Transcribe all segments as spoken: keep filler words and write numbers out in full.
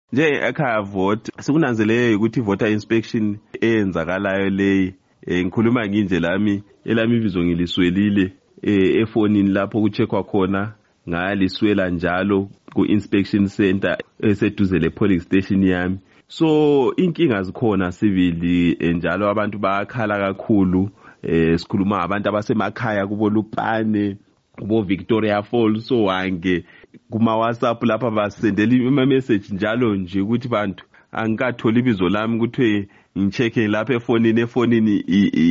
nje ekhaya vote sikunanzelele ukuthi voter inspection eyenzakalayo leyi ngikhuluma nginje lami elami ibizo ngiliswelile efonini lapho kucheckwa khona ngaliswela njalo ku-inspection center eseduze le-polling station yami. So inkinga zikhona sibili njalo abantu bayakhala kakhulu eh sikhuluma abantu abasemakhaya kubo Lupane kubo Victoria Falls so wange kuma WhatsApp lapha basendela ima message njalo nje ukuthi bantu angikatholi ibizo lami ukuthi ngicheke lapha efonini efonini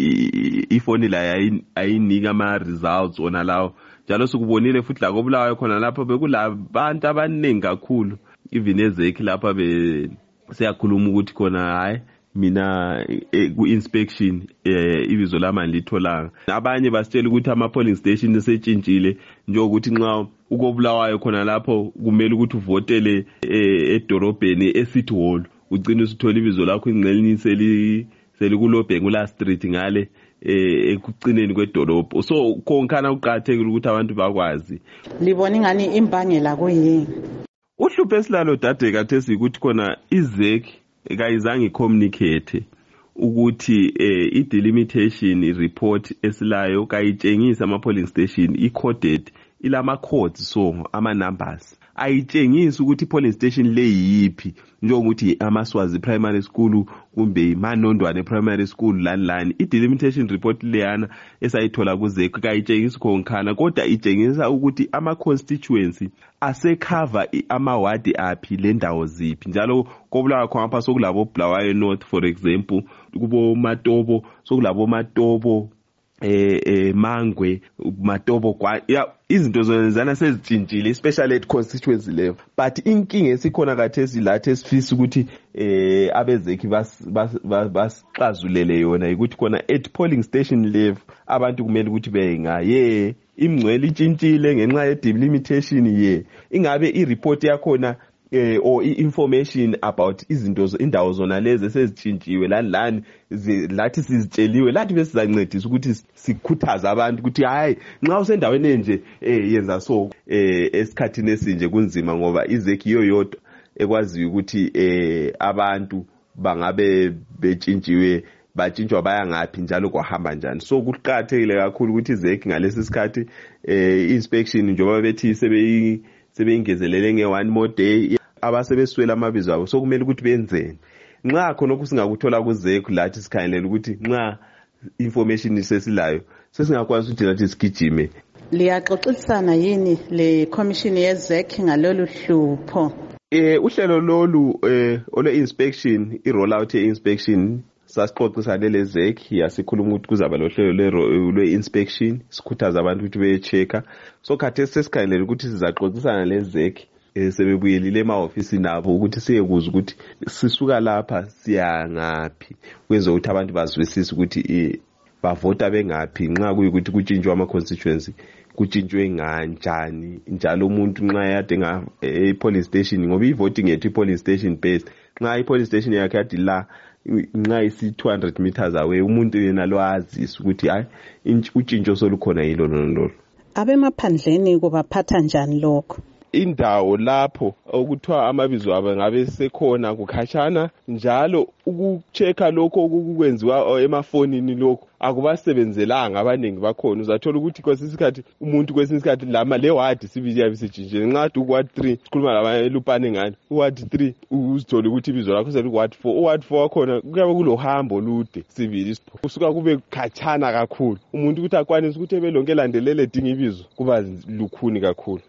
ifoni la ayinika ama results ona lawo njalo sikubonile futhi la kobulawayo khona lapha bekulabantu abaningi kakhulu even ezekhi lapha be siyakhuluma ukuthi khona hayi mina ku-inspection ibizo lami litholanga. Abanye basitshela ukuthi ama-polling station esentshintshile njengokuthi nxa ukobulawayo khona lapho kumele ukuthi uvotele edorobheni eCity Hall ugcine usithola ibizo lakho ingqelini seli selikulobhengula street ngale ekucineni kwedolobho. So konkhana uqhathekile ukuthi abantu bakwazi. Libona ingani imbangela kuyini? Uhlupho esilalo dade kathesi ukuthi khona izeki kayizange icommunicate ukuthi eh, i-delimitation report esilayo kayitshengisa ama-polling station i-coded ilama codes so ama-numbers ayitshengisi ukuthi i-polling station le yiphi njengokuthi amaswazi primary school kumbe imanondwane primary school lani lani. I-delimitation report leyana esayithola kuzeki kayitshengisi konkhana kodwa itshengisa ukuthi ama-constituency asecover ama-ward aphi le ndawo ziphi njalo kobulawayo khona sokulabo Bulawayo North for example kubo Matobo sokulabo Matobo eh eh Mangwe Matobo kwa ya izinto zonezana sezitshintshile especially at constituency level but inkinga esikhona kathesi lathi esifisa ukuthi eh abezeki basixazulele yona ukuthi khona at polling station level abantu kumele ukuthi benga ye imngcwele itshintshile ngenxa ye delimitation ye ingabe i-report yakhona eh or information about izinto indawo zona lezi esezitshintshiwe lani lani lathi sizitsheliwe lathi bese sizancedisa ukuthi sikhuthaza abantu ukuthi hayi nxa usendaweni enje eh yenza so eh esikhathini esinje kunzima ngoba izeki iyo yodwa ekwazi ukuthi eh abantu bangabe betshintshiwe batshintshwa baya ngapi njalo kwahamba njani. So kuqhathekile kakhulu ukuthi izeki ngalesi sikhathi eh inspection njengoba bethi sebe sebeyingezelele nge-one more day abasebeswela amabizo abo so kumele ukuthi benzeni nxa khona okusingakuthola kuzeki lathi sikhangelela ukuthi nxa information isesilayo sesingakwazi ukuthi lathi sigijime. Liyaxoxisana yini le commission yezeki ngalolu hlupho? Eh uhlelo lolu eh ole inspection i roll out ye inspection sasixoxisana lezeki yasikhuluma ukuthi kuzaba lohlelo lwe inspection sikhuthaza abantu ukuthi beyechecka so khathesi sesikhangelela ukuthi sizaxoxisana lezeki sebebuyelile ema-ofisi nabo ukuthi siyekuza ukuthi sisuka lapha siya ngaphi kwenza ukuthi abantu bazwisise ukuthi bavota bengaphi nxa kuyikuthi kutshintshwe ama-constituency kutshintshwe nganjani njalo umuntu nxa yade e-polling station ngoba i-voting yethu i-polling station based nxa i-polling station yakhe yadi la nxa isi-two hundred meters away umuntu yena lwazisa ukuthi hayi utshintsho solukhona yilo lolo. Abemaphandleni kubaphatha njani lokho? Indawo lapho okuthiwa amabizo abo ngabe sekhona kukhashana njalo ukuchecka lokho okukwenziwa emafonini lokho akubasebenzelanga abaningi bakhona. Uzathola ukuthi kwesisikhathi umuntu kwesisikhathi lama le ward sibili yabisejinje nxa du ward three sikhuluma labanye Lupane ngani ward three uzithola ukuthi ibizo lakho seli ward four ward four wakhona kuyabe kulohambo lude sibili kusuka kube khatshana kakhulu umuntu ukuthi akwanise ukuthi ebelonke landelele dinga ibizo kuba lukhuni kakhulu.